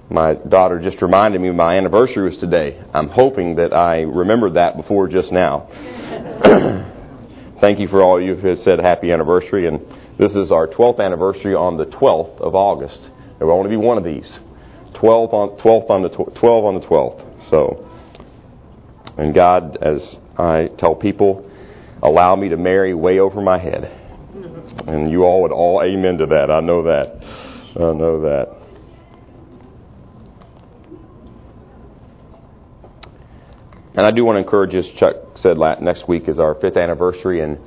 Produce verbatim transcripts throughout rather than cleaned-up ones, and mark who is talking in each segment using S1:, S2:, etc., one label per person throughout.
S1: My daughter just reminded me my anniversary was today. I'm hoping that I remembered that before just now. Thank you for all you who have said happy anniversary. And this is our twelfth anniversary on the twelfth of August. There will only be one of these. twelve on, twelfth on the tw- twelve on the twelfth. So, and God, as I tell people, allow me to marry way over my head. And you all would all amen to that. I know that. I know that. And I do want to encourage you, as Chuck said, next week is our fifth anniversary, and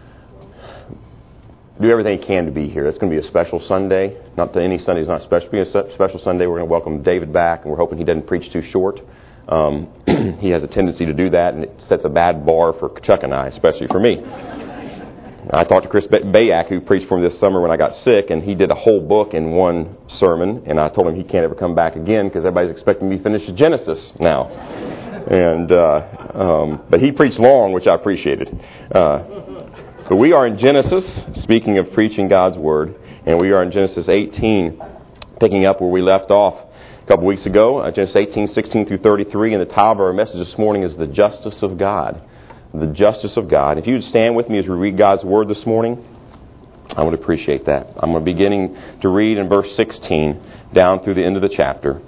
S1: do everything you can to be here. It's going to be a special Sunday. Not that any Sunday is not special. It's a special Sunday. We're going to welcome David back, and we're hoping he doesn't preach too short. Um, he has a tendency to do that, and it sets a bad bar for Chuck and I, especially for me. I talked to Chris Bayak, who preached for me this summer when I got sick, and he did a whole book in one sermon, and I told him he can't ever come back again because everybody's expecting me to finish Genesis now. And uh, um, but he preached long, which I appreciated. Uh, so we are in Genesis, speaking of preaching God's Word, and we are in Genesis eighteen, picking up where we left off a couple weeks ago, uh, Genesis eighteen, sixteen through thirty-three, and the title of our message this morning is The Justice of God. The Justice of God. If you would stand with me as we read God's Word this morning, I would appreciate that. I'm going to be beginning to read in verse sixteen down through the end of the chapter.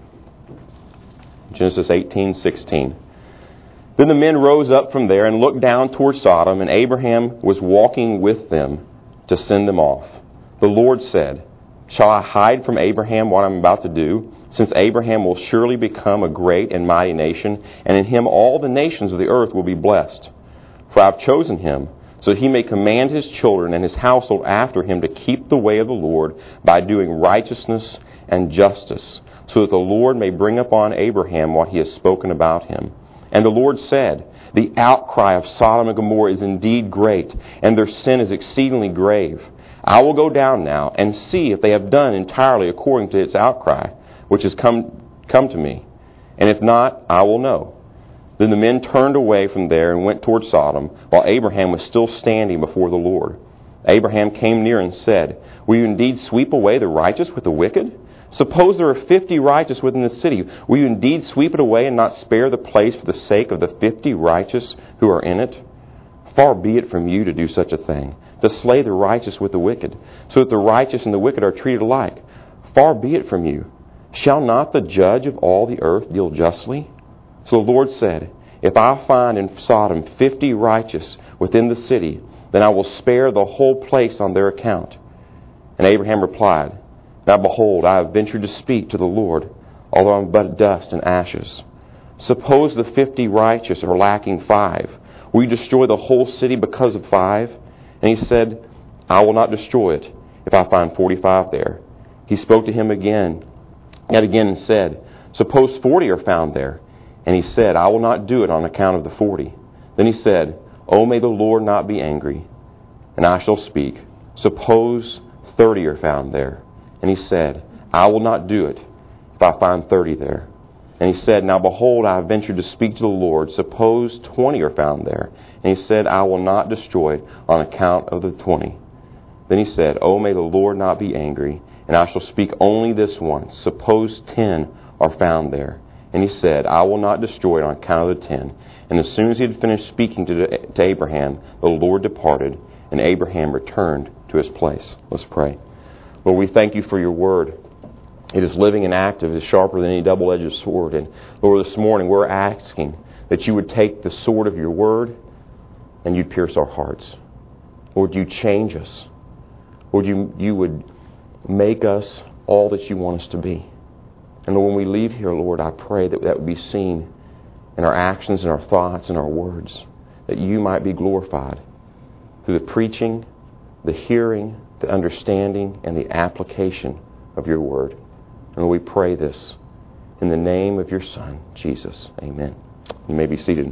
S1: Genesis eighteen, sixteen. Then the men rose up from there and looked down toward Sodom, and Abraham was walking with them to send them off. The Lord said, "Shall I hide from Abraham what I am about to do? Since Abraham will surely become a great and mighty nation, and in him all the nations of the earth will be blessed. For I have chosen him, so that he may command his children and his household after him to keep the way of the Lord by doing righteousness and justice, so that the Lord may bring upon Abraham what he has spoken about him." And the Lord said, "The outcry of Sodom and Gomorrah is indeed great, and their sin is exceedingly grave. I will go down now and see if they have done entirely according to its outcry, which has come come to me. And if not, I will know." Then the men turned away from there and went toward Sodom, while Abraham was still standing before the Lord. Abraham came near and said, "Will you indeed sweep away the righteous with the wicked? Suppose there are fifty righteous within the city. Will you indeed sweep it away and not spare the place for the sake of the fifty righteous who are in it? Far be it from you to do such a thing, to slay the righteous with the wicked, so that the righteous and the wicked are treated alike. Far be it from you. Shall not the judge of all the earth deal justly?" So the Lord said, "If I find in Sodom fifty righteous within the city, then I will spare the whole place on their account." And Abraham replied, "Now behold, I have ventured to speak to the Lord, although I am but dust and ashes. Suppose the fifty righteous are lacking five. Will you destroy the whole city because of five?" And he said, "I will not destroy it if I find forty-five there." He spoke to him again, yet again, and said, "Suppose forty are found there." And he said, "I will not do it on account of the forty." Then he said, "Oh, may the Lord not be angry, and I shall speak. Suppose thirty are found there." And he said, "I will not do it if I find thirty there." And he said, "Now behold, I have ventured to speak to the Lord. Suppose twenty are found there." And he said, "I will not destroy it on account of the twenty." Then he said, "Oh, may the Lord not be angry, and I shall speak only this once. Suppose ten are found there." And he said, "I will not destroy it on account of the ten." And as soon as he had finished speaking to, to Abraham, the Lord departed, and Abraham returned to his place. Let's pray. Lord, we thank you for your word. It is living and active. It is sharper than any double-edged sword. And Lord, this morning we're asking that you would take the sword of your word and you'd pierce our hearts. Lord, you change us. Lord, you, you would make us all that you want us to be. And Lord, when we leave here, Lord, I pray that that would be seen in our actions and our thoughts and our words, that you might be glorified through the preaching, the hearing, the understanding, and the application of your word. And we pray this in the name of your Son, Jesus. Amen. You may be seated.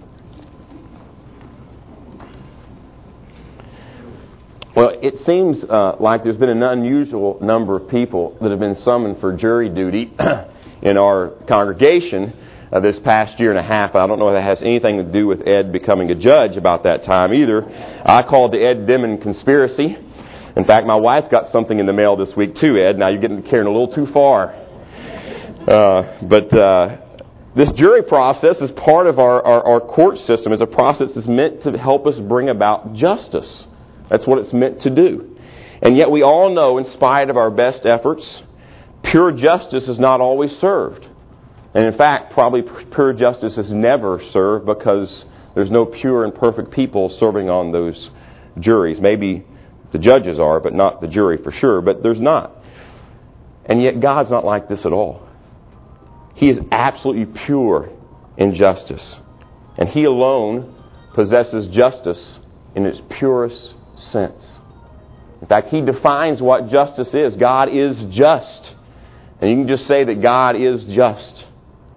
S1: Well, it seems uh, like there's been an unusual number of people that have been summoned for jury duty in our congregation uh, this past year and a half. I don't know if that has anything to do with Ed becoming a judge about that time either. I called the Ed Dimon conspiracy. In fact, my wife got something in the mail this week too, Ed. Now you're getting carrying a little too far. Uh, but uh, this jury process is part of our, our, our court system. It's a process that's meant to help us bring about justice. That's what it's meant to do. And yet we all know, in spite of our best efforts, pure justice is not always served. And in fact, probably pure justice is never served because there's no pure and perfect people serving on those juries. Maybe the judges are, but not the jury for sure. But there's not. And yet God's not like this at all. He is absolutely pure in justice. And He alone possesses justice in its purest sense. In fact, He defines what justice is. God is just. And you can just say that God is just.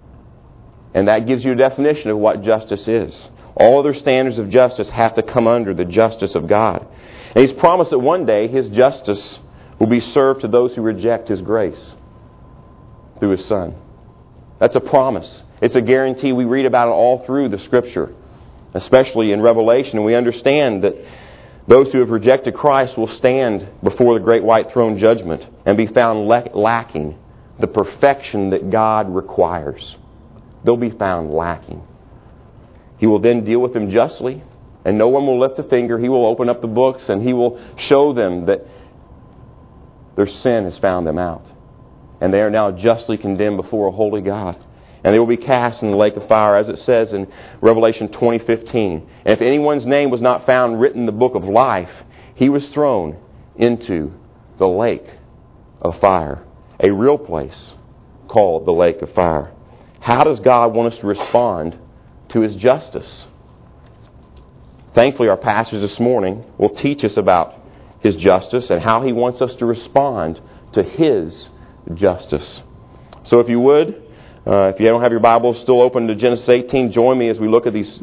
S1: And that gives you a definition of what justice is. All other standards of justice have to come under the justice of God. And He's promised that one day His justice will be served to those who reject His grace through His Son. That's a promise. It's a guarantee. We read about it all through the Scripture, especially in Revelation. And we understand that those who have rejected Christ will stand before the great white throne judgment and be found lacking the perfection that God requires. They'll be found lacking. He will then deal with them justly, and no one will lift a finger. He will open up the books, and He will show them that their sin has found them out. And they are now justly condemned before a holy God. And they will be cast in the lake of fire, as it says in Revelation twenty fifteen. And if anyone's name was not found written in the book of life, he was thrown into the lake of fire. A real place called the lake of fire. How does God want us to respond to His justice? Thankfully, our passage this morning will teach us about His justice and how He wants us to respond to His justice. So if you would, uh, if you don't have your Bible still open to Genesis eighteen, join me as we look at these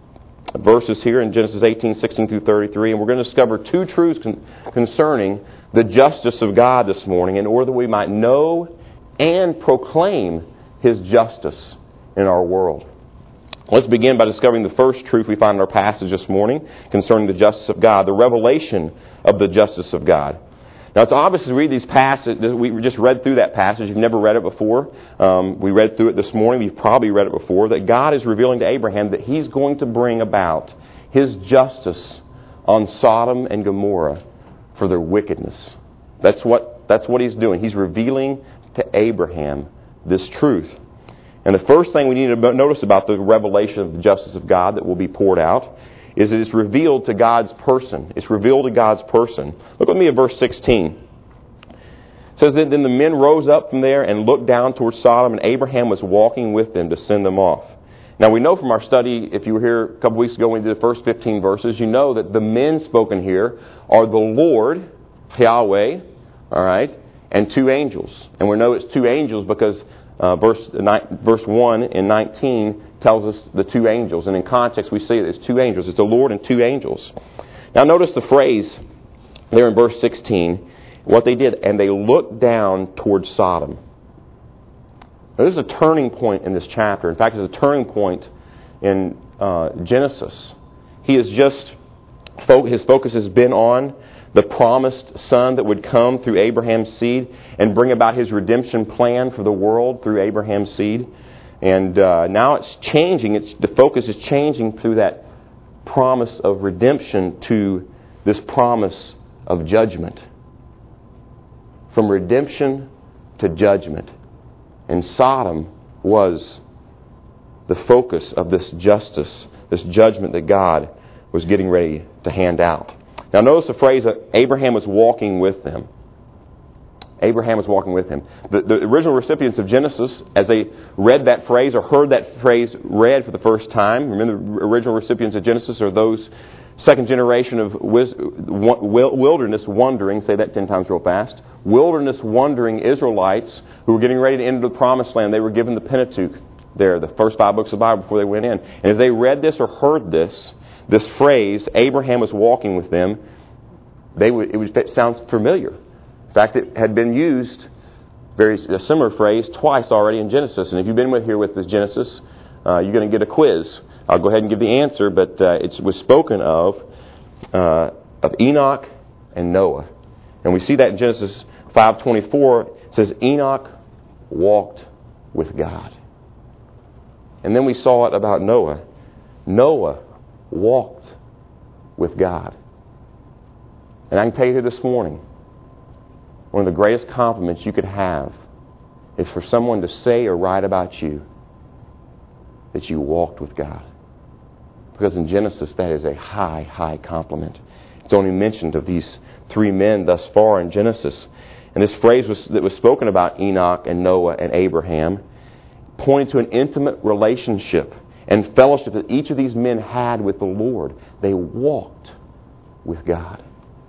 S1: verses here in Genesis eighteen, sixteen through thirty-three. And we're going to discover two truths con- concerning the justice of God this morning in order that we might know and proclaim His justice in our world. Let's begin by discovering the first truth we find in our passage this morning concerning the justice of God, the revelation of the justice of God. Now, it's obvious as we read these passages, we just read through that passage. You've never read it before. Um, we read through it this morning. You've probably read it before. That God is revealing to Abraham that He's going to bring about His justice on Sodom and Gomorrah for their wickedness. That's what, that's what He's doing. He's revealing to Abraham this truth. And the first thing we need to notice about the revelation of the justice of God that will be poured out is that it's revealed to God's person. It's revealed to God's person. Look with me at verse sixteen. It says that then the men rose up from there and looked down towards Sodom, and Abraham was walking with them to send them off. Now we know from our study, if you were here a couple weeks ago when we did the first fifteen verses, you know that the men spoken here are the Lord, Yahweh, all right, and two angels. And we know it's two angels because uh, verse verse one in nineteen tells us the two angels. And in context, we see that it's two angels. It's the Lord and two angels. Now notice the phrase there in verse sixteen, what they did. And they looked down towards Sodom. Now, this is a turning point in this chapter. In fact, it's a turning point in uh, Genesis. He has just, his focus has been on the promised Son that would come through Abraham's seed and bring about His redemption plan for the world through Abraham's seed. And uh, now it's changing. It's, the focus is changing through that promise of redemption to this promise of judgment. From redemption to judgment. And Sodom was the focus of this justice, this judgment that God was getting ready to hand out. Now notice the phrase that Abraham was walking with them. Abraham was walking with him. The, the original recipients of Genesis, as they read that phrase or heard that phrase read for the first time, remember the original recipients of Genesis are those second generation of wilderness wandering, say that ten times real fast, wilderness wandering Israelites who were getting ready to enter the promised land. They were given the Pentateuch there, the first five books of the Bible before they went in. And as they read this or heard this, this phrase, Abraham was walking with them, they would, it, would, it sounds familiar. In fact, it had been used, very a similar phrase, twice already in Genesis. And if you've been with here with this Genesis, uh, you're going to get a quiz. I'll go ahead and give the answer, but uh, it was spoken of uh, of Enoch and Noah. And we see that in Genesis five twenty-four. It says, Enoch walked with God. And then we saw it about Noah. Noah walked with God. And I can tell you here this morning, one of the greatest compliments you could have is for someone to say or write about you that you walked with God. Because in Genesis, that is a high, high compliment. It's only mentioned of these three men thus far in Genesis. And this phrase was, that was spoken about Enoch and Noah and Abraham pointed to an intimate relationship and fellowship that each of these men had with the Lord. They walked with God.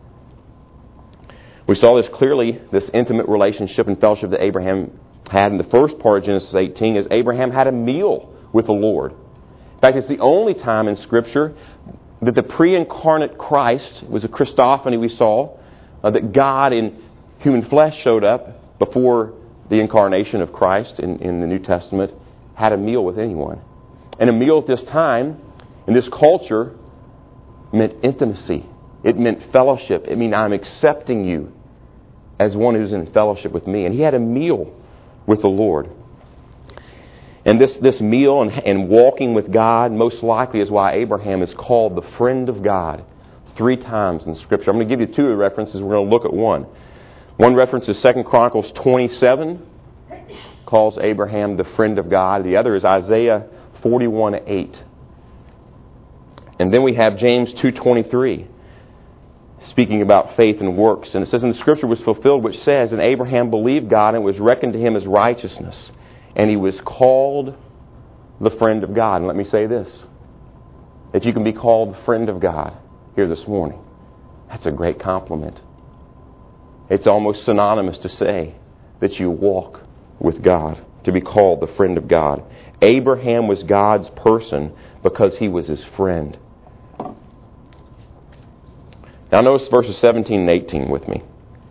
S1: We saw this clearly, this intimate relationship and fellowship that Abraham had in the first part of Genesis eighteen, as Abraham had a meal with the Lord. In fact, it's the only time in Scripture that the pre-incarnate Christ, was a Christophany we saw, uh, that God in human flesh showed up before the incarnation of Christ in, in the New Testament, had a meal with anyone. And a meal at this time, in this culture, meant intimacy. It meant fellowship. It meant I'm accepting you as one who's in fellowship with me. And he had a meal with the Lord. And this, this meal and, and walking with God most likely is why Abraham is called the friend of God three times in Scripture. I'm going to give you two references. We're going to look at one. One reference is Second Chronicles twenty-seven, calls Abraham the friend of God. The other is Isaiah forty-one eight. And then we have James two twenty-three, speaking about faith and works. And it says, and the Scripture was fulfilled, which says, and Abraham believed God, and it was reckoned to him as righteousness. And he was called the friend of God. And let me say this, that you can be called the friend of God here this morning. That's a great compliment. It's almost synonymous to say that you walk with God, to be called the friend of God. Abraham was God's person because he was his friend. Now notice verses seventeen and eighteen with me.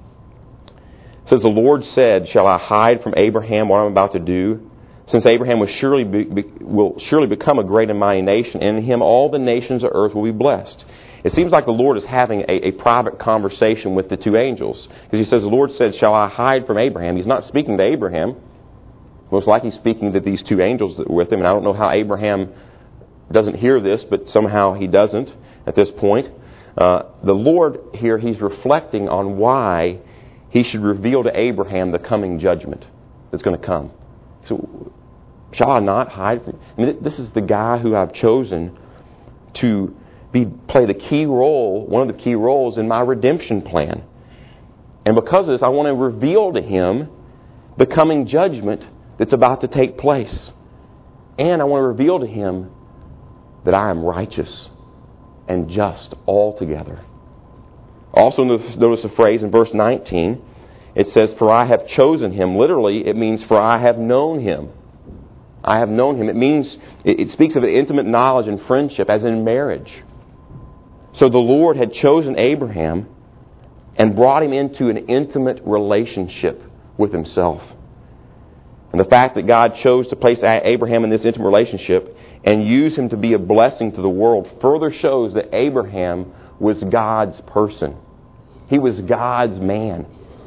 S1: It says, the Lord said, shall I hide from Abraham what I'm about to do? Since Abraham will surely, be, be, will surely become a great and mighty nation, and in him all the nations of earth will be blessed. It seems like the Lord is having a, a private conversation with the two angels. Because he says, the Lord said, shall I hide from Abraham? He's not speaking to Abraham. Most likely he's speaking to these two angels that were with him. And I don't know how Abraham doesn't hear this, but somehow he doesn't at this point. Uh, the Lord here, he's reflecting on why he should reveal to Abraham the coming judgment that's going to come. So, shall I not hide from... I mean, this is the guy who I've chosen to be play the key role, one of the key roles in my redemption plan. And because of this, I want to reveal to him the coming judgment that's about to take place. And I want to reveal to him that I am righteous and just altogether. Also notice the phrase in verse nineteen. It says, for I have chosen him. Literally, it means for I have known him. I have known him. It means, it speaks of an intimate knowledge and friendship as in marriage. So the Lord had chosen Abraham and brought him into an intimate relationship with himself. And the fact that God chose to place Abraham in this intimate relationship and use him to be a blessing to the world further shows that Abraham was God's person. He was God's man.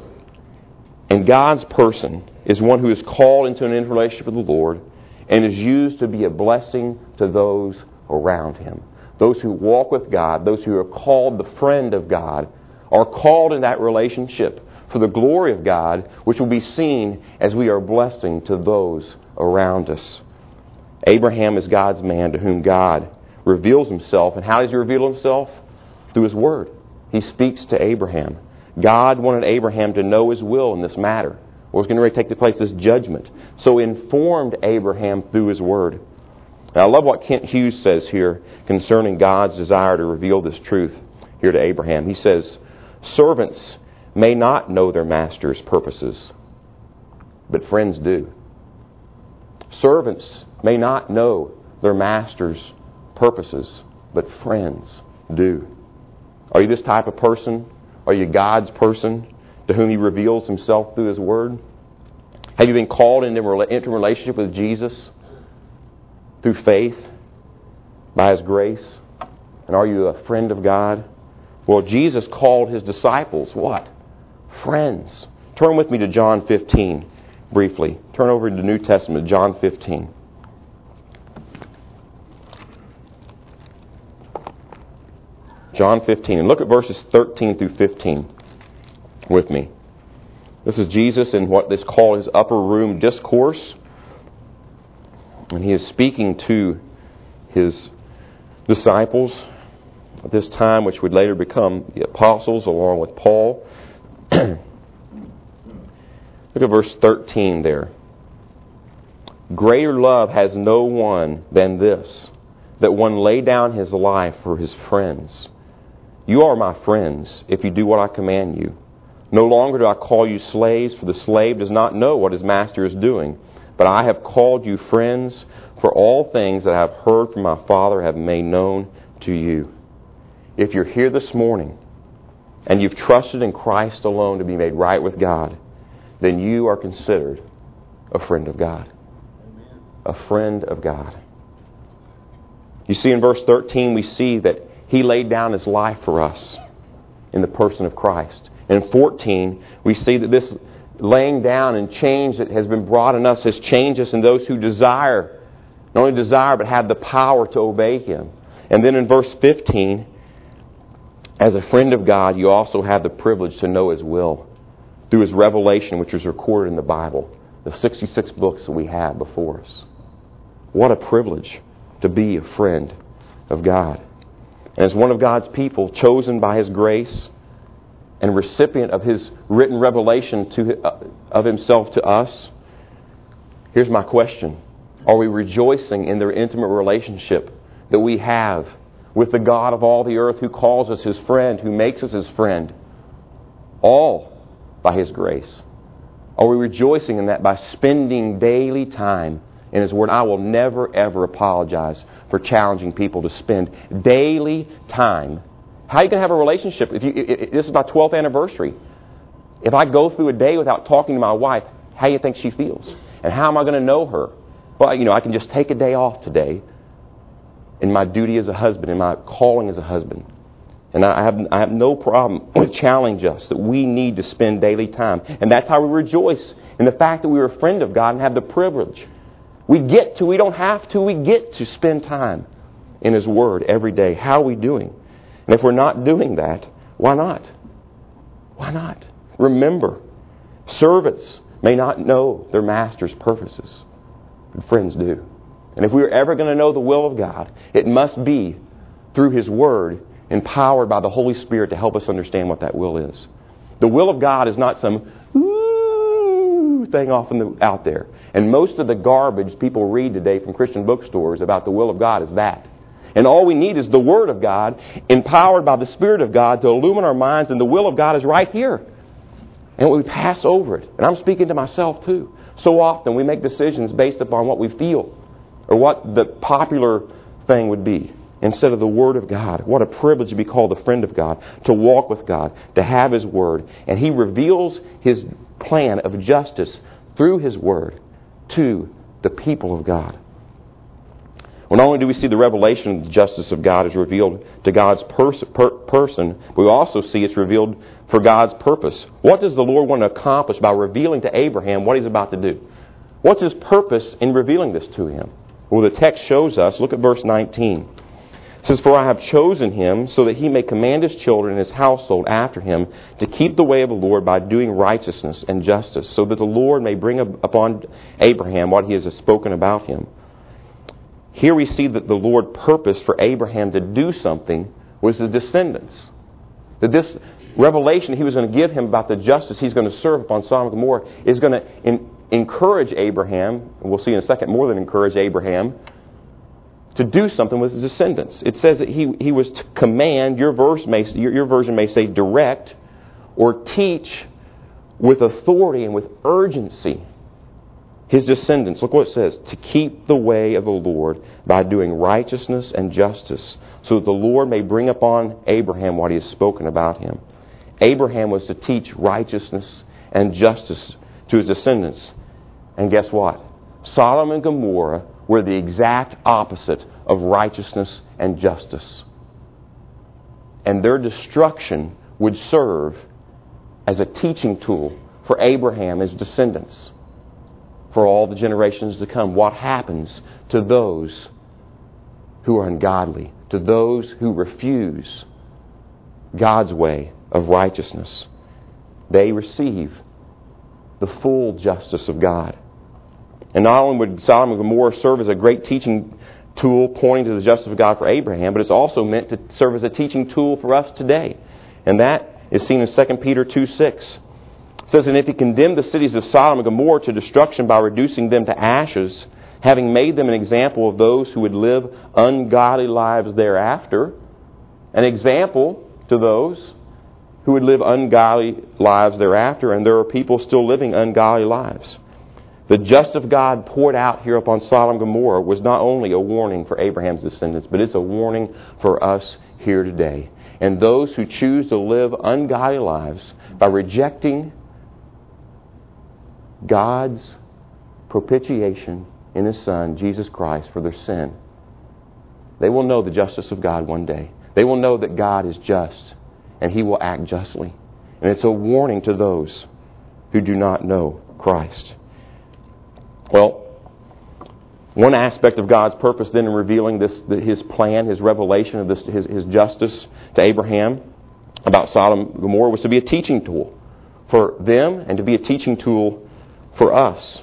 S1: And God's person is one who is called into an intimate relationship with the Lord and is used to be a blessing to those around him. Those who walk with God, those who are called the friend of God, are called in that relationship for the glory of God, which will be seen as we are a blessing to those around us. Abraham is God's man to whom God reveals himself. And how does he reveal himself? Through his word. He speaks to Abraham. God wanted Abraham to know his will in this matter. What was going to take place, this judgment. So he informed Abraham through his word. Now, I love what Kent Hughes says here concerning God's desire to reveal this truth here to Abraham. He says, servants may not know their master's purposes, but friends do. Servants may not know their master's purposes, but friends do. Are you this type of person? Are you God's person to whom he reveals himself through his word? Have you been called into a relationship with Jesus through faith by his grace? And are you a friend of God? Well, Jesus called his disciples what? Friends. Turn with me to John fifteen. briefly. Turn over to the New Testament, John fifteen. John fifteen. And look at verses thirteen through fifteen with me. This is Jesus in what is called his upper room discourse. And he is speaking to his disciples at this time, which would later become the apostles along with Paul. Look at verse thirteen there. Greater love has no one than this, that one lay down his life for his friends. You are my friends if you do what I command you. No longer do I call you slaves, for the slave does not know what his master is doing. But I have called you friends, for all things that I have heard from my Father have made known to you. If you're here this morning and you've trusted in Christ alone to be made right with God, then you are considered a friend of God. Amen. A friend of God. You see, in verse thirteen, we see that He laid down His life for us in the person of Christ. In fourteen, we see that this laying down and change that has been brought in us has changed us in those who desire, not only desire, but have the power to obey Him. And then in verse fifteen, as a friend of God, you also have the privilege to know His will through His revelation, which is recorded in the Bible, the sixty-six books that we have before us. What a privilege to be a friend of God. And as one of God's people, chosen by His grace and recipient of His written revelation to, uh, of Himself to us, here's my question. Are we rejoicing in the intimate relationship that we have with the God of all the earth, who calls us His friend, who makes us His friend, all by His grace? Are we rejoicing in that by spending daily time in His Word? I will never, ever apologize for challenging people to spend daily time. How are you going to have a relationship? If you, if this is my twelfth anniversary. If I go through a day without talking to my wife, how do you think she feels? And how am I going to know her? Well, you know, I can just take a day off today in my duty as a husband, in my calling as a husband. And I have, I have no problem with challenge us that we need to spend daily time. And that's how we rejoice in the fact that we are a friend of God and have the privilege. We get to, we don't have to, we get to spend time in His Word every day. How are we doing? And if we're not doing that, why not? Why not? Remember, servants may not know their master's purposes, but friends do. And if we are ever going to know the will of God, it must be through His Word, empowered by the Holy Spirit to help us understand what that will is. The will of God is not some ooh thing off in the, out there. And most of the garbage people read today from Christian bookstores about the will of God is that. And all we need is the Word of God, empowered by the Spirit of God, to illumine our minds, and the will of God is right here. And we pass over it. And I'm speaking to myself too. So often we make decisions based upon what we feel, or what the popular thing would be, instead of the Word of God. What a privilege to be called a friend of God, to walk with God, to have His Word. And He reveals His plan of justice through His Word to the people of God. Well, not only do we see the revelation of the justice of God is revealed to God's pers- per- person, we also see it's revealed for God's purpose. What does the Lord want to accomplish by revealing to Abraham what He's about to do? What's His purpose in revealing this to him? Well, the text shows us. Look at verse nineteen. It says, "For I have chosen him so that he may command his children and his household after him to keep the way of the Lord by doing righteousness and justice, so that the Lord may bring upon Abraham what He has spoken about him." Here we see that the Lord purposed for Abraham to do something was the descendants. That this revelation He was going to give him about the justice He's going to serve upon Sodom and Gomorrah is going to in, encourage Abraham, and we'll see in a second more than encourage Abraham, to do something with his descendants. It says that he, he was to command, your, verse may, your, your version may say direct, or teach with authority and with urgency His descendants. Look what it says. To keep the way of the Lord by doing righteousness and justice, so that the Lord may bring upon Abraham what He has spoken about him. Abraham was to teach righteousness and justice to his descendants. And guess what? Sodom and Gomorrah were the exact opposite of righteousness and justice. And their destruction would serve as a teaching tool for Abraham and his descendants. for all the generations to come. What happens to those who are ungodly, to those who refuse God's way of righteousness? They receive the full justice of God. And not only would Sodom and Gomorrah serve as a great teaching tool pointing to the justice of God for Abraham, but it's also meant to serve as a teaching tool for us today. And that is seen in Second Peter two six. It says, "And if he condemned the cities of Sodom and Gomorrah to destruction by reducing them to ashes, having made them an example of those who would live ungodly lives thereafter," an example to those who would live ungodly lives thereafter, and there are people still living ungodly lives. The justice of God poured out here upon Sodom and Gomorrah was not only a warning for Abraham's descendants, but it's a warning for us here today. And those who choose to live ungodly lives by rejecting God's propitiation in His Son, Jesus Christ, for their sin, they will know the justice of God one day. They will know that God is just and He will act justly. And it's a warning to those who do not know Christ. Well, one aspect of God's purpose then in revealing this, His plan, His revelation of this, His, His justice to Abraham about Sodom and Gomorrah was to be a teaching tool for them and to be a teaching tool for us.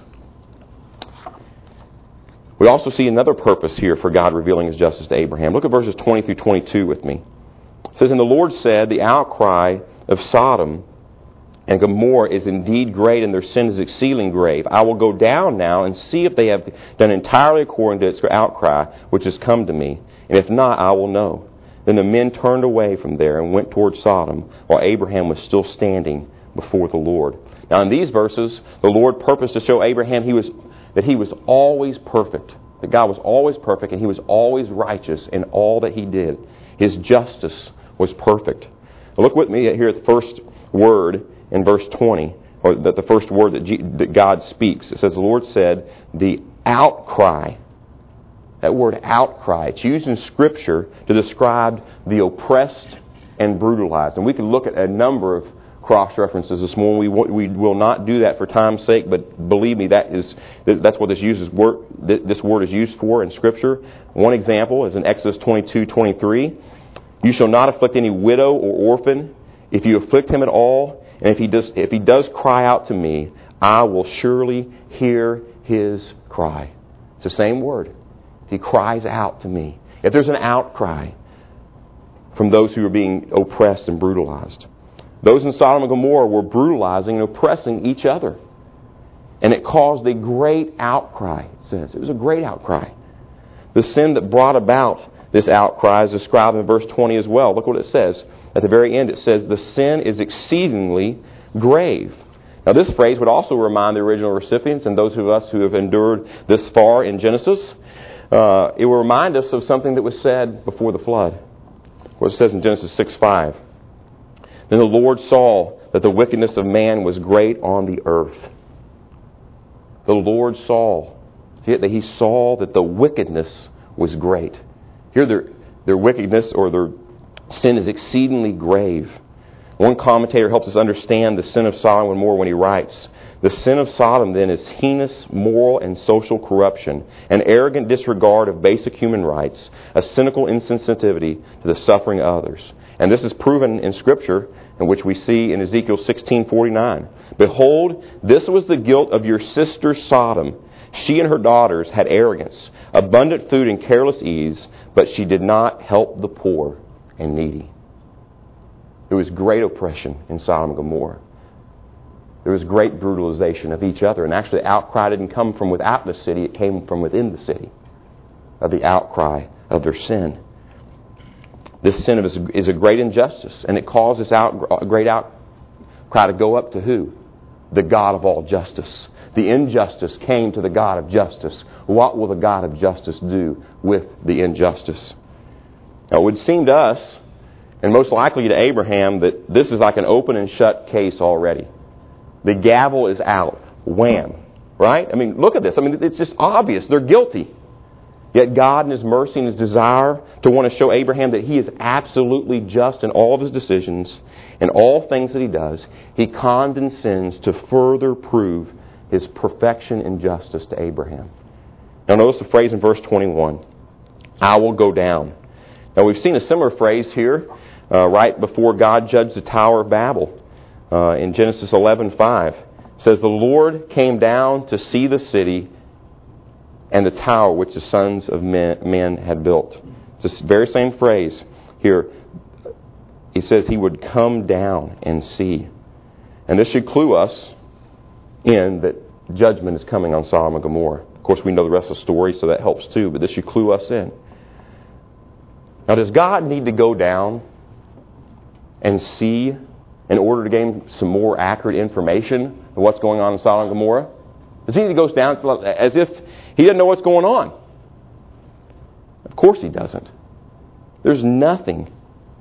S1: We also see another purpose here for God revealing His justice to Abraham. Look at verses twenty through twenty-two with me. It says, "And the Lord said, the outcry of Sodom and Gomorrah is indeed great, and their sin is exceeding grave. I will go down now and see if they have done entirely according to its outcry, which has come to me. And if not, I will know." Then the men turned away from there and went toward Sodom, while Abraham was still standing before the Lord. Now in these verses, the Lord purposed to show Abraham he was, that he was always perfect. That God was always perfect, and He was always righteous in all that He did. His justice was perfect. Now look with me here at the first word in verse twenty, or the, the first word that, G, that God speaks. It says, the Lord said, the outcry. That word outcry, it's used in Scripture to describe the oppressed and brutalized. And we can look at a number of cross-references this morning. We, we will not do that for time's sake, but believe me, that is that's what this uses word this word is used for in Scripture. One example is in Exodus twenty-two twenty-three. "You shall not afflict any widow or orphan. If you afflict him at all, and if he does if he does cry out to me, I will surely hear his cry." It's the same word. He cries out to me. If there's an outcry from those who are being oppressed and brutalized. Those in Sodom and Gomorrah were brutalizing and oppressing each other. And it caused a great outcry, it says. It was a great outcry. The sin that brought about this outcry is described in verse twenty as well. Look what it says. At the very end it says, "The sin is exceedingly grave." Now this phrase would also remind the original recipients and those of us who have endured this far in Genesis, uh, it will remind us of something that was said before the flood. What it says in Genesis six five. "Then the Lord saw that the wickedness of man was great on the earth." The Lord saw, that He saw that the wickedness was great. Here their, their wickedness or their sin is exceedingly grave. One commentator helps us understand the sin of Sodom and Gomorrah when he writes, "The sin of Sodom then is heinous moral and social corruption, an arrogant disregard of basic human rights, a cynical insensitivity to the suffering of others." And this is proven in Scripture, in which we see in Ezekiel sixteen forty-nine. "Behold, this was the guilt of your sister Sodom. She and her daughters had arrogance, abundant food and careless ease, but she did not help the poor and needy." There was great oppression in Sodom and Gomorrah. There was great brutalization of each other. And actually the outcry didn't come from without the city, it came from within the city, of the outcry of their sin. This sin is, is a great injustice, and it caused this out, great outcry to go up to who? The God of all justice. The injustice came to the God of justice. What will the God of justice do with the injustice? Now, it would seem to us, and most likely to Abraham, that this is like an open and shut case already. The gavel is out. Wham. Right? I mean, look at this. I mean, it's just obvious. They're guilty. Yet God in His mercy and His desire to want to show Abraham that He is absolutely just in all of His decisions and all things that He does, He condescends to further prove His perfection and justice to Abraham. Now notice the phrase in verse twenty-one, I will go down. Now we've seen a similar phrase here uh, right before God judged the Tower of Babel. Uh, in Genesis eleven five, it says, the Lord came down to see the city and the tower which the sons of men, men had built. It's this very same phrase here. He says He would come down and see. And this should clue us in that judgment is coming on Sodom and Gomorrah. Of course, we know the rest of the story, so that helps too, but this should clue us in. Now, does God need to go down and see in order to gain some more accurate information of what's going on in Sodom and Gomorrah? Does He need to go down as if He doesn't know what's going on? Of course He doesn't. There's nothing.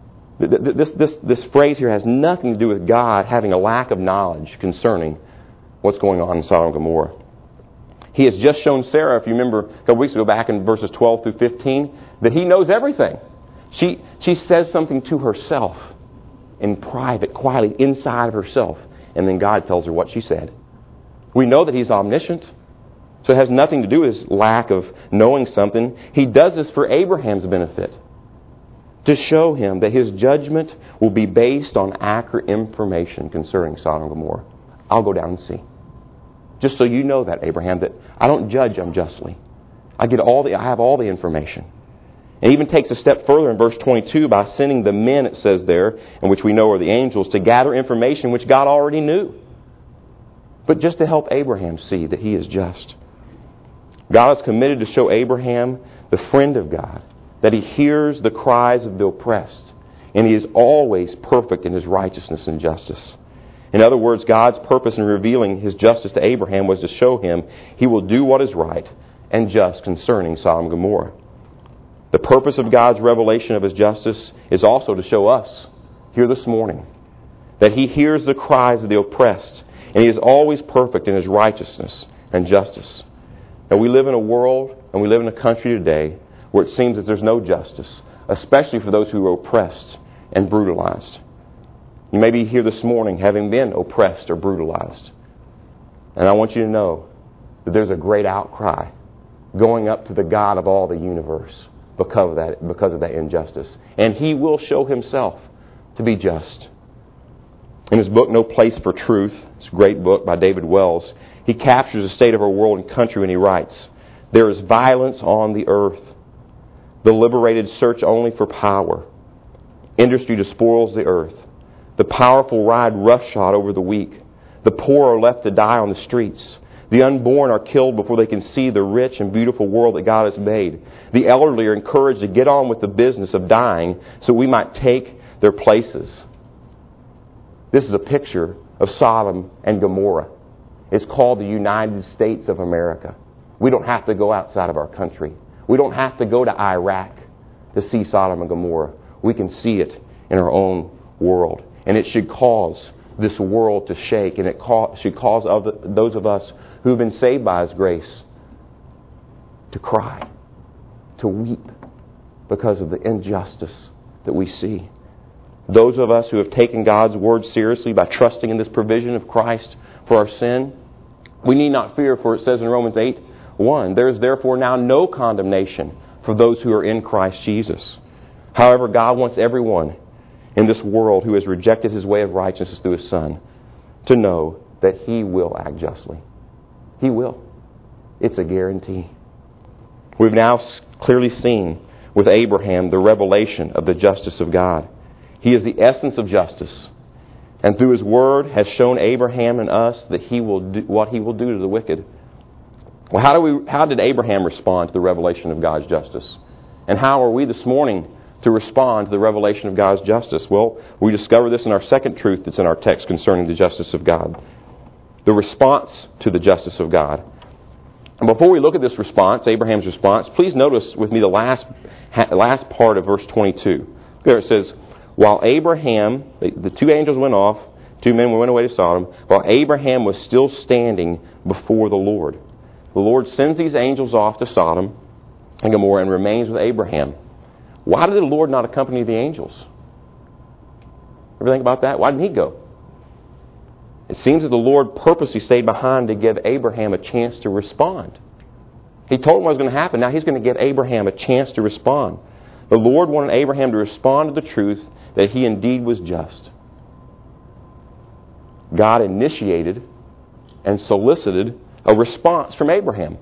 S1: This, this, this phrase here has nothing to do with God having a lack of knowledge concerning what's going on in Sodom and Gomorrah. He has just shown Sarah, if you remember a couple weeks ago back in verses twelve through fifteen, that He knows everything. She, she says something to herself in private, quietly, inside of herself, and then God tells her what she said. We know that He's omniscient, so it has nothing to do with His lack of knowing something. He does this for Abraham's benefit, to show him that his judgment will be based on accurate information concerning Sodom and Gomorrah. I'll go down and see. Just so you know that, Abraham, that I don't judge unjustly. I get all the I have all the information. And even takes a step further in verse twenty-two by sending the men, it says there, and which we know are the angels, to gather information which God already knew. But just to help Abraham see that he is just. God is committed to show Abraham, the friend of God, that He hears the cries of the oppressed, and He is always perfect in His righteousness and justice. In other words, God's purpose in revealing His justice to Abraham was to show him He will do what is right and just concerning Sodom and Gomorrah. The purpose of God's revelation of His justice is also to show us here this morning that He hears the cries of the oppressed, and He is always perfect in His righteousness and justice. Now, we live in a world and we live in a country today where it seems that there's no justice, especially for those who are oppressed and brutalized. You may be here this morning having been oppressed or brutalized. And I want you to know that there's a great outcry going up to the God of all the universe because of that, because of that injustice. And He will show Himself to be just. In his book, No Place for Truth, it's a great book by David Wells, he captures the state of our world and country when he writes, there is violence on the earth. The liberated search only for power. Industry despoils the earth. The powerful ride roughshod over the weak. The poor are left to die on the streets. The unborn are killed before they can see the rich and beautiful world that God has made. The elderly are encouraged to get on with the business of dying so we might take their places. This is a picture of Sodom and Gomorrah. It's called the United States of America. We don't have to go outside of our country. We don't have to go to Iraq to see Sodom and Gomorrah. We can see it in our own world. And it should cause this world to shake. And it ca- should cause other, those of us who have been saved by His grace to cry, to weep because of the injustice that we see. Those of us who have taken God's Word seriously by trusting in this provision of Christ for our sin, we need not fear, for it says in Romans eight one, there is therefore now no condemnation for those who are in Christ Jesus. However, God wants everyone in this world who has rejected His way of righteousness through His Son to know that He will act justly. He will. It's a guarantee. We've now clearly seen with Abraham the revelation of the justice of God. He is the essence of justice. And through His Word has shown Abraham and us that He will do what He will do to the wicked. Well, how do we? How did Abraham respond to the revelation of God's justice? And how are we this morning to respond to the revelation of God's justice? Well, we discover this in our second truth that's in our text concerning the justice of God. The response to the justice of God. And before we look at this response, Abraham's response, please notice with me the last, last part of verse twenty-two. There it says, while Abraham, the two angels went off, two men went away to Sodom, while Abraham was still standing before the Lord. The Lord sends these angels off to Sodom and Gomorrah and remains with Abraham. Why did the Lord not accompany the angels? Ever think about that? Why didn't He go? It seems that the Lord purposely stayed behind to give Abraham a chance to respond. He told him what was going to happen. Now He's going to give Abraham a chance to respond. The Lord wanted Abraham to respond to the truth that he indeed was just. God initiated and solicited a response from Abraham.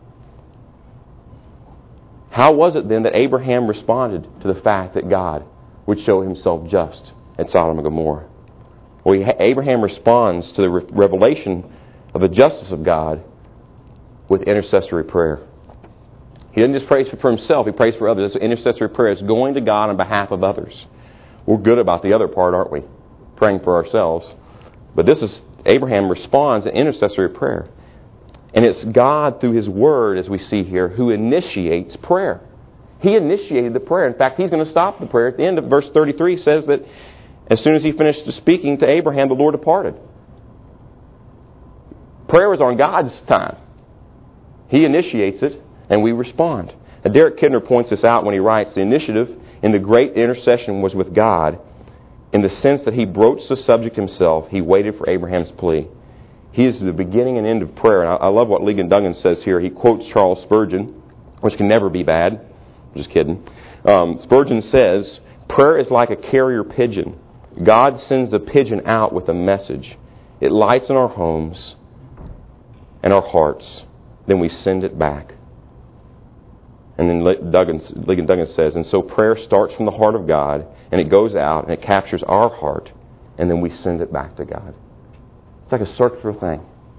S1: How was it then that Abraham responded to the fact that God would show Himself just at Sodom and Gomorrah? Well, he, Abraham responds to the re- revelation of the justice of God with intercessory prayer. He doesn't just pray for himself, he prays for others. This intercessory prayer is going to God on behalf of others. We're good about the other part, aren't we? Praying for ourselves. But this is, Abraham responds in intercessory prayer. And it's God through His Word, as we see here, who initiates prayer. He initiated the prayer. In fact, He's going to stop the prayer. At the end of verse thirty-three says that as soon as He finished speaking to Abraham, the Lord departed. Prayer was on God's time. He initiates it, and we respond. And Derek Kidner points this out when he writes, the initiative in the great intercession was with God in the sense that He broached the subject Himself. He waited for Abraham's plea. He is the beginning and end of prayer. And I, I love what Ligon Duncan says here. He quotes Charles Spurgeon, which can never be bad. I'm just kidding. Um, Spurgeon says, prayer is like a carrier pigeon. God sends the pigeon out with a message. It lights in our homes and our hearts. Then we send it back. And then Duggan, Ligon Duncan says, and so prayer starts from the heart of God, and it goes out, and it captures our heart, and then we send it back to God. It's like a circular thing.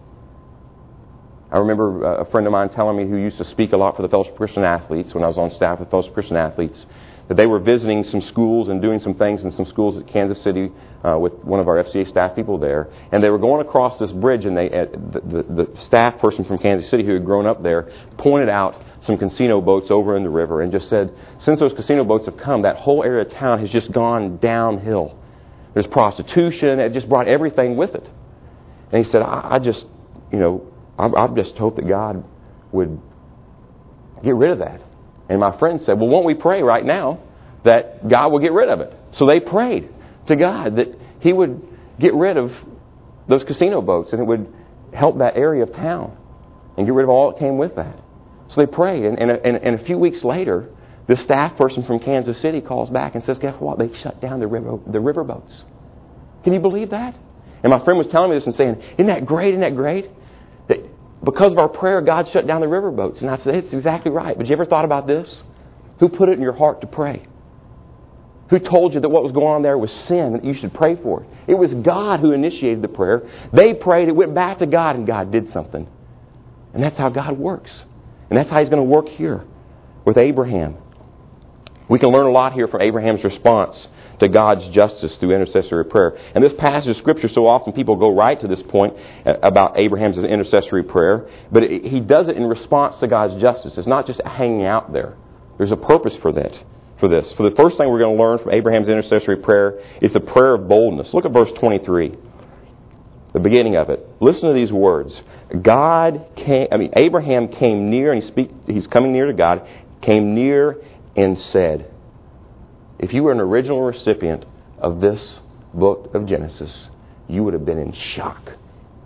S1: I remember a friend of mine telling me, who used to speak a lot for the Fellowship of Christian Athletes when I was on staff with Fellowship of Christian Athletes, that they were visiting some schools and doing some things in some schools at Kansas City uh, with one of our F C A staff people there. And they were going across this bridge, and they uh, the, the, the staff person from Kansas City who had grown up there pointed out some casino boats over in the river and just said, since those casino boats have come, that whole area of town has just gone downhill. There's prostitution. It just brought everything with it. And he said, I, I just, you know, I, I just hope that God would get rid of that. And my friend said, well, won't we pray right now that God will get rid of it? So they prayed to God that He would get rid of those casino boats, and it would help that area of town and get rid of all that came with that. So they prayed, and, and, and, and a few weeks later, the staff person from Kansas City calls back and says, guess what? They shut down the river, the river boats. Can you believe that? And my friend was telling me this and saying, isn't that great? Isn't that great? That because of our prayer, God shut down the river boats. And I said, it's exactly right. But you ever thought about this? Who put it in your heart to pray? Who told you that what was going on there was sin, that you should pray for it? It was God who initiated the prayer. They prayed, it went back to God, and God did something. And that's how God works. And that's how He's going to work here with Abraham. We can learn a lot here from Abraham's response to God's justice through intercessory prayer. And this passage of Scripture, so often people go right to this point about Abraham's intercessory prayer, but he does it in response to God's justice. It's not just hanging out there. There's a purpose for that, for this. For the first thing we're going to learn from Abraham's intercessory prayer is the prayer of boldness. Look at verse twenty-three, the beginning of it. Listen to these words. God came, I mean, Abraham came near, and he speak, he's coming near to God, came near and said. If you were an original recipient of this book of Genesis, you would have been in shock.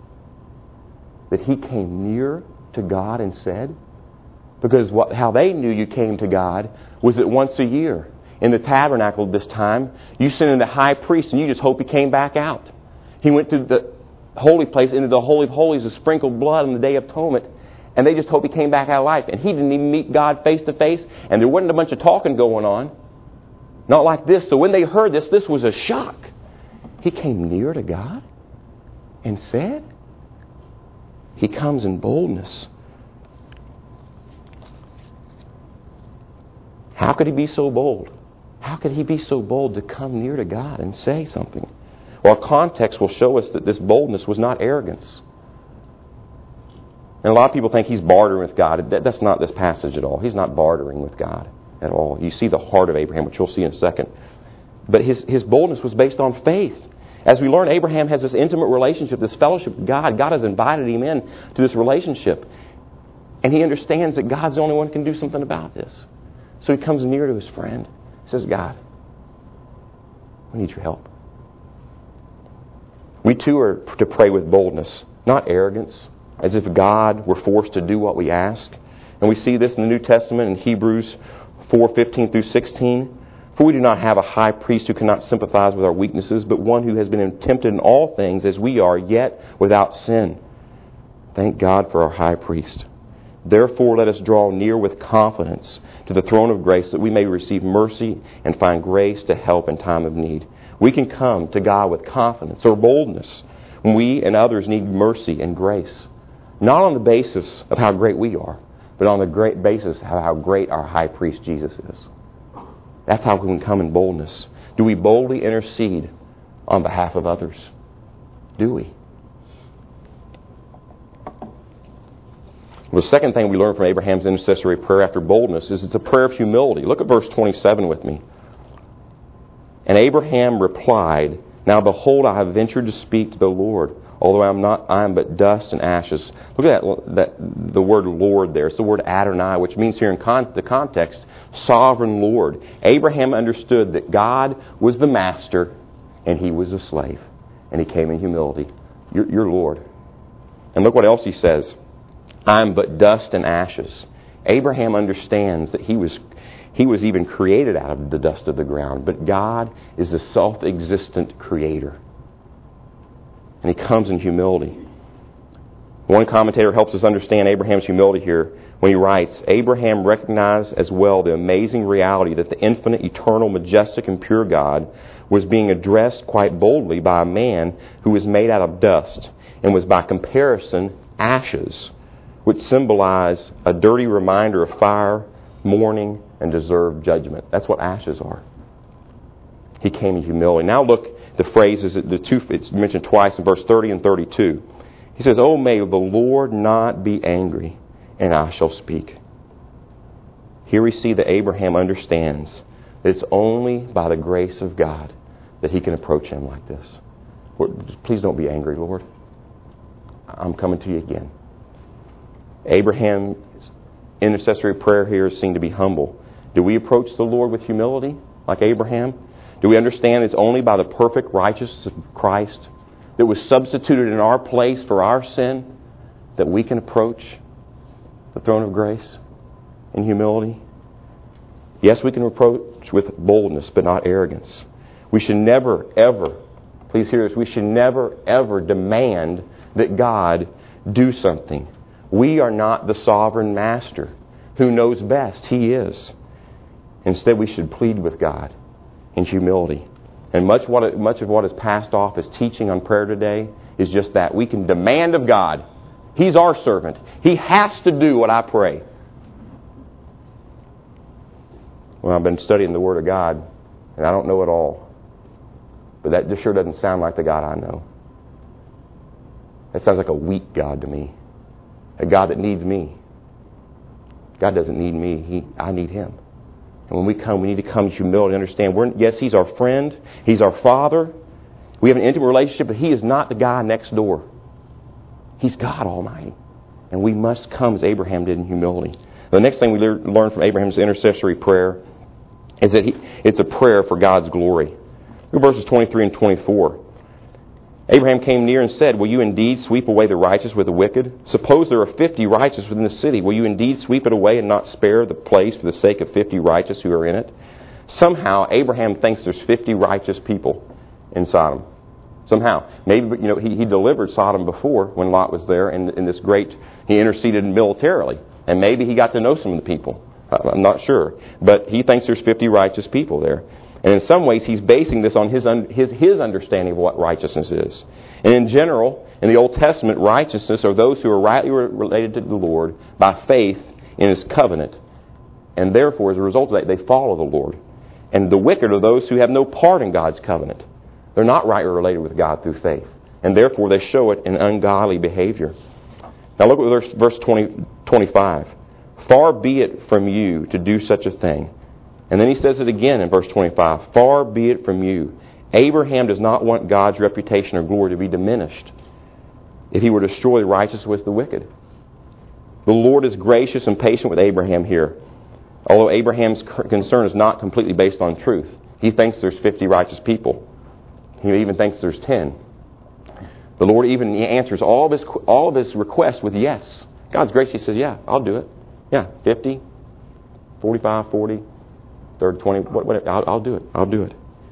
S1: That He came near to God and said. Because what, how they knew you came to God was that once a year, in the tabernacle this time, you sent in the high priest and you just hope he came back out. He went to the holy place, into the Holy of Holies, of sprinkled blood on the Day of Atonement, and they just hope he came back out alive. And he didn't even meet God face to face, and there wasn't a bunch of talking going on. Not like this. So when they heard this, this was a shock. He came near to God and said. He comes in boldness. How could he be so bold? How could he be so bold to come near to God and say something? Well, our context will show us that this boldness was not arrogance. And a lot of people think he's bartering with God. That's not this passage at all. He's not bartering with God at all. You see the heart of Abraham, which you'll see in a second. But his, his boldness was based on faith. As we learn, Abraham has this intimate relationship, this fellowship with God. God has invited him in to this relationship. And he understands that God's the only one who can do something about this. So he comes near to his friend. He says, God, we need your help. We too are to pray with boldness, not arrogance, as if God were forced to do what we ask. And we see this in the New Testament in Hebrews four fifteen through sixteen. For we do not have a high priest who cannot sympathize with our weaknesses, but one who has been tempted in all things as we are, yet without sin. Thank God for our high priest. Therefore, let us draw near with confidence to the throne of grace, that we may receive mercy and find grace to help in time of need. We can come to God with confidence or boldness when we and others need mercy and grace. Not on the basis of how great we are, but on the great basis of how great our high priest Jesus is. That's how we can come in boldness. Do we boldly intercede on behalf of others? Do we? Well, the second thing we learn from Abraham's intercessory prayer after boldness is it's a prayer of humility. Look at verse twenty-seven with me. And Abraham replied, Now behold, I have ventured to speak to the Lord, although I am not, I am but dust and ashes. Look at that, that the word Lord there. It's the word Adonai, which means here in con, the context, sovereign Lord. Abraham understood that God was the master and he was a slave. And he came in humility. You're, you're Lord. And look what else he says. I am but dust and ashes. Abraham understands that he was He was even created out of the dust of the ground. But God is the self-existent creator. And he comes in humility. One commentator helps us understand Abraham's humility here when he writes, Abraham recognized as well the amazing reality that the infinite, eternal, majestic, and pure God was being addressed quite boldly by a man who was made out of dust and was by comparison ashes, which symbolize a dirty reminder of fire, mourning, and deserved judgment. That's what ashes are. He came in humility. Now look, the phrases, the two, it's mentioned twice in verse thirty and thirty-two. He says, Oh, may the Lord not be angry, and I shall speak. Here we see that Abraham understands that it's only by the grace of God that he can approach him like this. Please don't be angry, Lord. I'm coming to you again. Abraham's intercessory prayer here is seen to be humble. Do we approach the Lord with humility like Abraham? Do we understand it's only by the perfect righteousness of Christ that was substituted in our place for our sin that we can approach the throne of grace in humility? Yes, we can approach with boldness, but not arrogance. We should never, ever, please hear this, we should never, ever demand that God do something. We are not the sovereign master who knows best. He is. Instead, we should plead with God in humility. And much what it, much of what is passed off as teaching on prayer today is just that. We can demand of God. He's our servant. He has to do what I pray. Well, I've been studying the Word of God, and I don't know it all. But that just sure doesn't sound like the God I know. That sounds like a weak God to me. A God that needs me. God doesn't need me. He, I need Him. And when we come, we need to come in humility and understand, we're, yes, He's our friend. He's our Father. We have an intimate relationship, but He is not the guy next door. He's God Almighty. And we must come as Abraham did in humility. The next thing we learn from Abraham's intercessory prayer is that he, it's a prayer for God's glory. Look at verses twenty-three and twenty-four. Abraham came near and said, Will you indeed sweep away the righteous with the wicked? Suppose there are fifty righteous within the city. Will you indeed sweep it away and not spare the place for the sake of fifty righteous who are in it? Somehow, Abraham thinks there's fifty righteous people in Sodom. Somehow. Maybe, you know, he, he delivered Sodom before when Lot was there in, in this great, he interceded militarily. And maybe he got to know some of the people. I'm not sure. But he thinks there's fifty righteous people there. And in some ways, he's basing this on his, his his understanding of what righteousness is. And in general, in the Old Testament, righteousness are those who are rightly related to the Lord by faith in His covenant. And therefore, as a result of that, they follow the Lord. And the wicked are those who have no part in God's covenant. They're not rightly related with God through faith. And therefore, they show it in ungodly behavior. Now look at verse twenty, twenty-five. Far be it from you to do such a thing. And then he says it again in verse twenty-five. Far be it from you. Abraham does not want God's reputation or glory to be diminished if he were to destroy the righteous with the wicked. The Lord is gracious and patient with Abraham here. Although Abraham's concern is not completely based on truth. He thinks there's fifty righteous people. He even thinks there's ten. The Lord even he answers all of his all of his requests with yes. God's grace, he says, yeah, I'll do it. Yeah, fifty, forty-five, forty, thirty, twenty, whatever. I'll, I'll do it. I'll do it.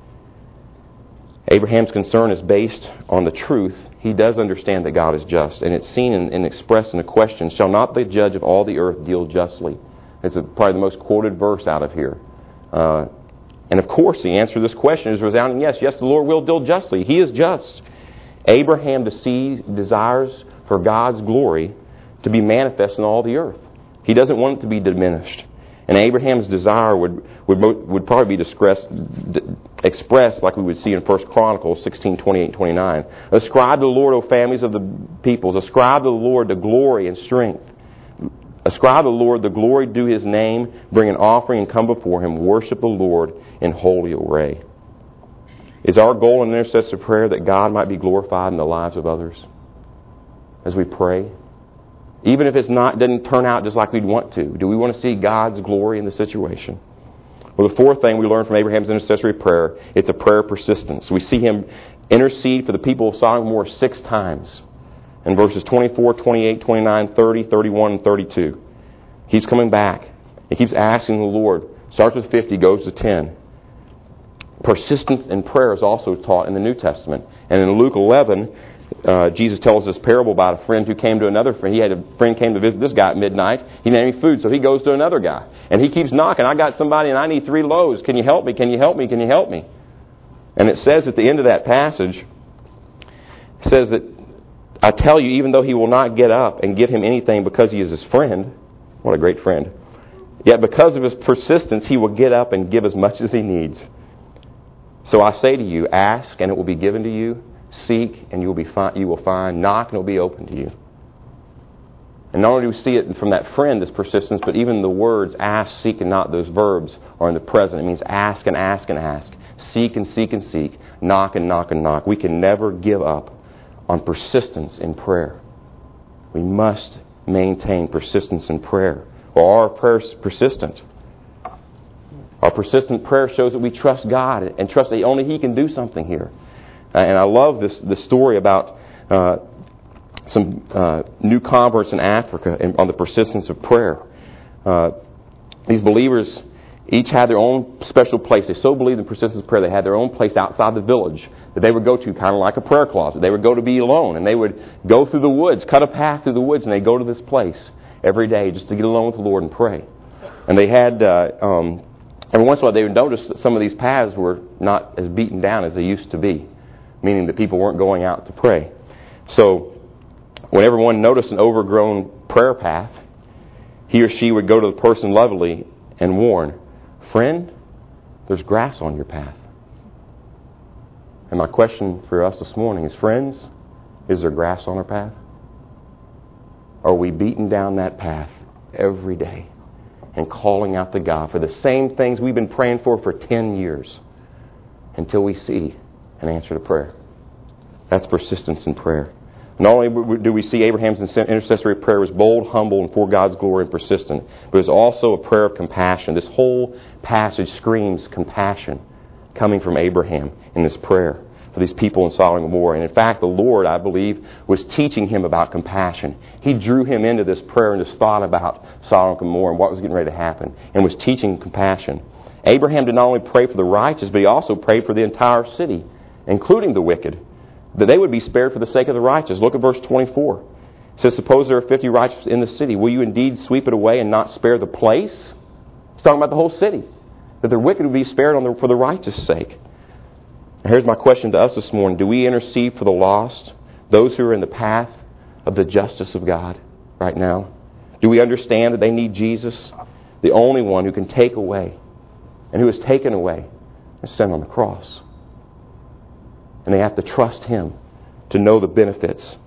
S1: Abraham's concern is based on the truth. He does understand that God is just, and it's seen and, and expressed in the question, shall not the judge of all the earth deal justly? It's a, probably the most quoted verse out of here. Uh, and of course, the answer to this question is resounding yes. Yes, the Lord will deal justly. He is just. Abraham to see, desires for God's glory to be manifest in all the earth. He doesn't want it to be diminished. And Abraham's desire would would, would probably be discussed, expressed like we would see in First Chronicles sixteen, twenty-eight, twenty-nine. Ascribe to the Lord, O families of the peoples. Ascribe to the Lord the glory and strength. Ascribe to the Lord the glory due His name. Bring an offering and come before Him. Worship the Lord in holy array. Is our goal in intercessory prayer that God might be glorified in the lives of others as we pray? Even if it's not, doesn't turn out just like we'd want to. Do we want to see God's glory in the situation? Well, the fourth thing we learn from Abraham's intercessory prayer, it's a prayer of persistence. We see him intercede for the people of Sodom and Gomorrah six times. In verses twenty-four, twenty-eight, twenty-nine, thirty, thirty-one, and thirty-two. He keeps coming back. He keeps asking the Lord. Starts with fifty, goes to ten. Persistence in prayer is also taught in the New Testament. And in Luke eleven, uh, Jesus tells this parable about a friend who came to another friend. He had a friend came to visit this guy at midnight. He didn't have any food, so he goes to another guy. And he keeps knocking. I got somebody and I need three loaves. Can you help me? Can you help me? Can you help me? And it says at the end of that passage, it says that, I tell you, even though he will not get up and give him anything because he is his friend, what a great friend, yet because of his persistence, he will get up and give as much as he needs. So I say to you, ask and it will be given to you. Seek and you will be fi- you will find. Knock and it will be open to you. And not only do we see it from that friend, this persistence, but even the words ask, seek, and knock, those verbs are in the present. It means ask and ask and ask. Seek and seek and seek. Knock and knock and knock. We can never give up on persistence in prayer. We must maintain persistence in prayer. Or are our prayers persistent? Our persistent prayer shows that we trust God and trust that only He can do something here. And I love this, this story about uh, some uh, new converts in Africa and on the persistence of prayer. Uh, these believers each had their own special place. They so believed in persistence of prayer, they had their own place outside the village that they would go to, kind of like a prayer closet. They would go to be alone, and they would go through the woods, cut a path through the woods, and they'd go to this place every day just to get alone with the Lord and pray. And they had, uh, um, every once in a while, they would notice that some of these paths were not as beaten down as they used to be, meaning that people weren't going out to pray. So when everyone noticed an overgrown prayer path, he or she would go to the person lovingly and warn, friend, there's grass on your path. And my question for us this morning is, friends, is there grass on our path? Are we beating down that path every day and calling out to God for the same things we've been praying for for ten years until we see an answer to prayer? That's persistence in prayer. Not only do we see Abraham's intercessory prayer was bold, humble, and for God's glory and persistent, but it's also a prayer of compassion. This whole passage screams compassion coming from Abraham in this prayer for these people in Sodom and Gomorrah. And in fact, the Lord, I believe, was teaching him about compassion. He drew him into this prayer and this thought about Sodom and Gomorrah and what was getting ready to happen, and was teaching compassion. Abraham did not only pray for the righteous, but he also prayed for the entire city, including the wicked, that they would be spared for the sake of the righteous. Look at verse twenty-four. It says, suppose there are fifty righteous in the city. Will you indeed sweep it away and not spare the place? It's talking about the whole city. That the wicked would be spared on the, for the righteous' sake. Now here's my question to us this morning. Do we intercede for the lost, those who are in the path of the justice of God right now? Do we understand that they need Jesus, the only one who can take away and who has taken away and sin on the cross? And they have to trust Him to know the benefits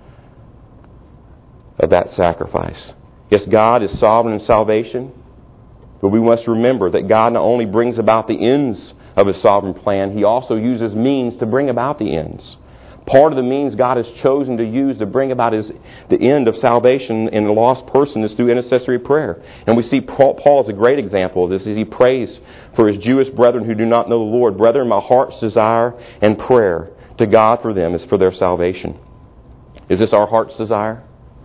S1: of that sacrifice. Yes, God is sovereign in salvation, but we must remember that God not only brings about the ends of His sovereign plan, He also uses means to bring about the ends. Part of the means God has chosen to use to bring about his, the end of salvation in a lost person is through intercessory prayer. And we see Paul, Paul is a great example of this as he prays for his Jewish brethren who do not know the Lord. Brethren, my heart's desire and prayer to God for them is for their salvation. Is this our heart's desire?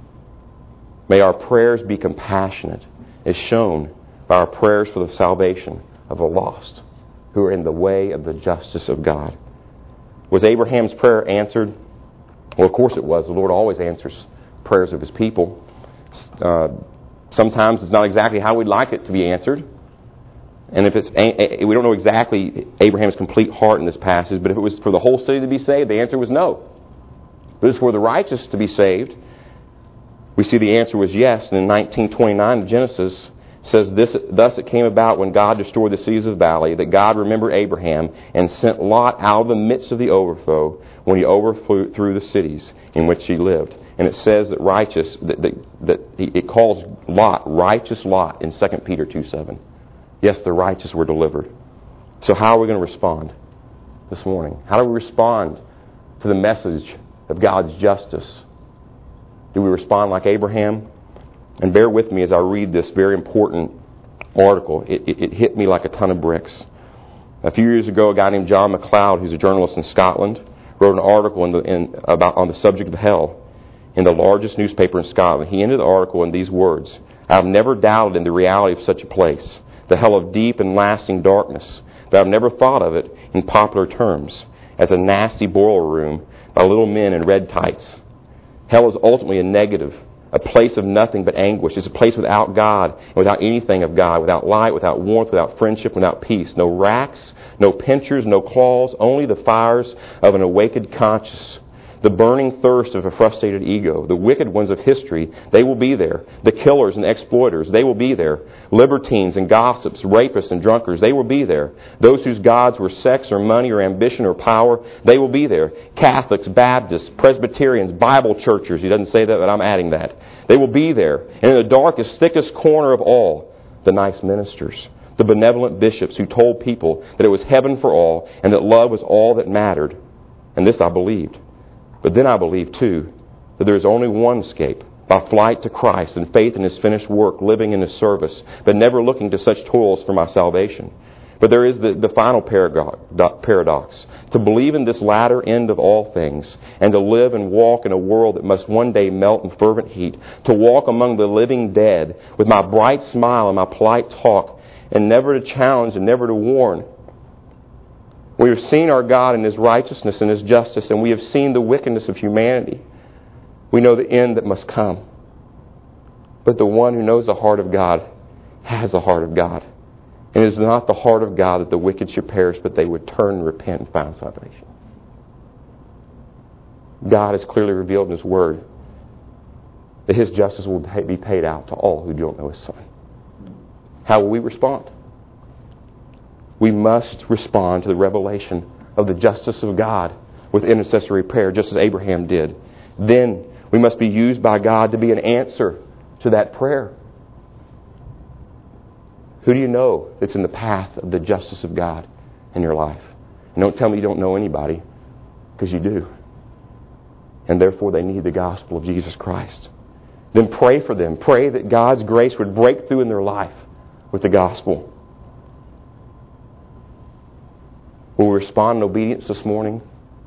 S1: May our prayers be compassionate, as shown by our prayers for the salvation of the lost who are in the way of the justice of God. Was Abraham's prayer answered? Well, of course it was. The Lord always answers prayers of His people. Uh, sometimes it's not exactly how we'd like it to be answered. And if it's, we don't know exactly Abraham's complete heart in this passage, but if it was for the whole city to be saved, the answer was no. But if it's for the righteous to be saved, we see the answer was yes. And in nineteen twenty-nine, Genesis says, this, Thus it came about when God destroyed the cities of the valley, that God remembered Abraham and sent Lot out of the midst of the overthrow when he overthrew the cities in which he lived. And it says that righteous, that, that, that it calls Lot, righteous Lot in Second Peter two seven. Yes, the righteous were delivered. So how are we going to respond this morning? How do we respond to the message of God's justice? Do we respond like Abraham? And bear with me as I read this very important article. It, it, it hit me like a ton of bricks. A few years ago, a guy named John MacLeod, who's a journalist in Scotland, wrote an article in the, in, about on the subject of hell in the largest newspaper in Scotland. He ended the article in these words: I have never doubted in the reality of such a place, the hell of deep and lasting darkness, but I've never thought of it in popular terms as a nasty boiler room by little men in red tights. Hell is ultimately a negative, a place of nothing but anguish. It's a place without God, and without anything of God, without light, without warmth, without friendship, without peace. No racks, no pincers, no claws, only the fires of an awakened conscience. The burning thirst of a frustrated ego. The wicked ones of history, they will be there. The killers and exploiters, they will be there. Libertines and gossips, rapists and drunkards, they will be there. Those whose gods were sex or money or ambition or power, they will be there. Catholics, Baptists, Presbyterians, Bible churchers, he doesn't say that, but I'm adding that. They will be there. And in the darkest, thickest corner of all, the nice ministers, the benevolent bishops who told people that it was heaven for all and that love was all that mattered. And this I believed. But then I believe, too, that there is only one escape, by flight to Christ and faith in His finished work, living in His service, but never looking to such toils for my salvation. But there is the, the final paradox, to believe in this latter end of all things, and to live and walk in a world that must one day melt in fervent heat, to walk among the living dead with my bright smile and my polite talk, and never to challenge and never to warn. We have seen our God in His righteousness and His justice, and we have seen the wickedness of humanity. We know the end that must come. But the one who knows the heart of God has the heart of God. And it is not the heart of God that the wicked should perish, but they would turn and repent and find salvation. God has clearly revealed in His Word that His justice will be paid out to all who don't know His Son. How will we respond? We must respond to the revelation of the justice of God with intercessory prayer, just as Abraham did. Then we must be used by God to be an answer to that prayer. Who do you know that's in the path of the justice of God in your life? And don't tell me you don't know anybody, because you do. And therefore they need the gospel of Jesus Christ. Then pray for them. Pray that God's grace would break through in their life with the gospel. Will we respond in obedience this morning?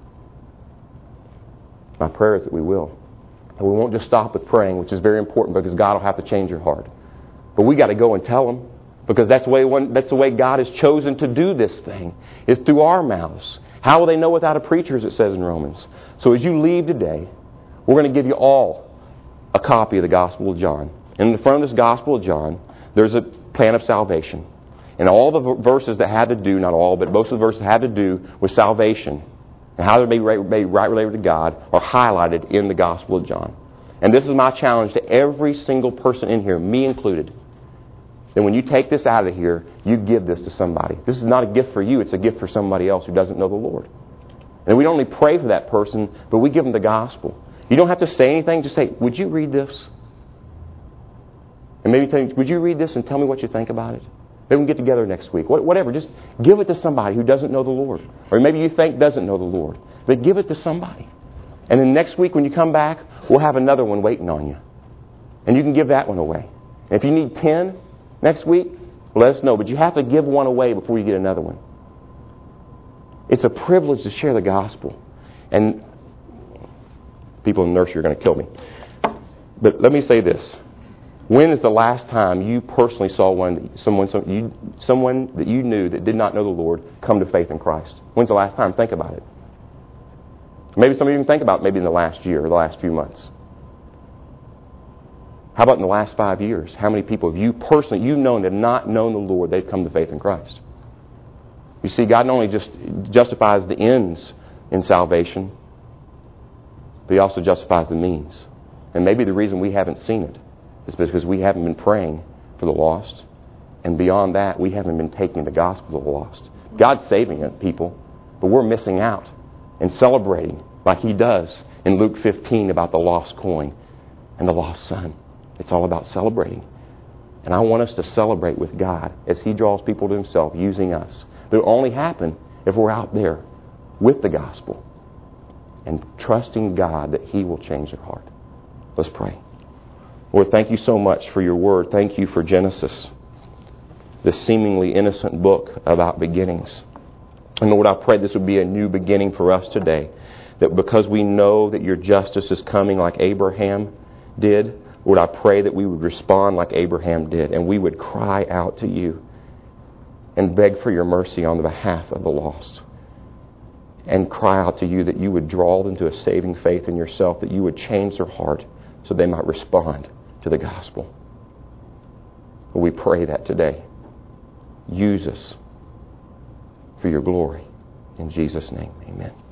S1: My prayer is that we will. And we won't just stop with praying, which is very important because God will have to change your heart. But we got to go and tell Him, because that's the way one, that's the way God has chosen to do this thing, is through our mouths. How will they know without a preacher, as it says in Romans? So as you leave today, we're going to give you all a copy of the Gospel of John. And in the front of this Gospel of John, there's a plan of salvation. And all the verses that had to do, not all, but most of the verses that had to do with salvation and how to be right, be right related to God are highlighted in the Gospel of John. And this is my challenge to every single person in here, me included. Then when you take this out of here, you give this to somebody. This is not a gift for you, it's a gift for somebody else who doesn't know the Lord. And we don't only pray for that person, but we give them the gospel. You don't have to say anything, just say, would you read this? And maybe tell me, would you read this and tell me what you think about it? Maybe we can get together next week. Whatever, just give it to somebody who doesn't know the Lord. Or maybe you think doesn't know the Lord. But give it to somebody. And then next week when you come back, we'll have another one waiting on you. And you can give that one away. And if you need ten next week, let us know. But you have to give one away before you get another one. It's a privilege to share the gospel. And People in the nursery are going to kill me. But let me say this. When is the last time you personally saw one, someone, some, you, someone that you knew that did not know the Lord come to faith in Christ? When's the last time? Think about it. Maybe some of you can think about maybe in the last year or the last few months. How about in the last five years? How many people have you personally, you've known that have not known the Lord, they've come to faith in Christ? You see, God not only just justifies the ends in salvation, but He also justifies the means. And maybe the reason we haven't seen it is because we haven't been praying for the lost. And beyond that, we haven't been taking the gospel to the lost. God's saving it, people, but we're missing out and celebrating like He does in Luke fifteen about the lost coin and the lost son. It's all about celebrating. And I want us to celebrate with God as He draws people to Himself using us. That will only happen if we're out there with the gospel and trusting God that He will change their heart. Let's pray. Lord, thank you so much for your word. Thank you for Genesis, this seemingly innocent book about beginnings. And Lord, I pray this would be a new beginning for us today. That because we know that your justice is coming like Abraham did, Lord, I pray that we would respond like Abraham did, and we would cry out to you and beg for your mercy on the behalf of the lost. And cry out to you that you would draw them to a saving faith in yourself, that you would change their heart so they might respond to the gospel. We pray that today. Use us for your glory. In Jesus' name, amen.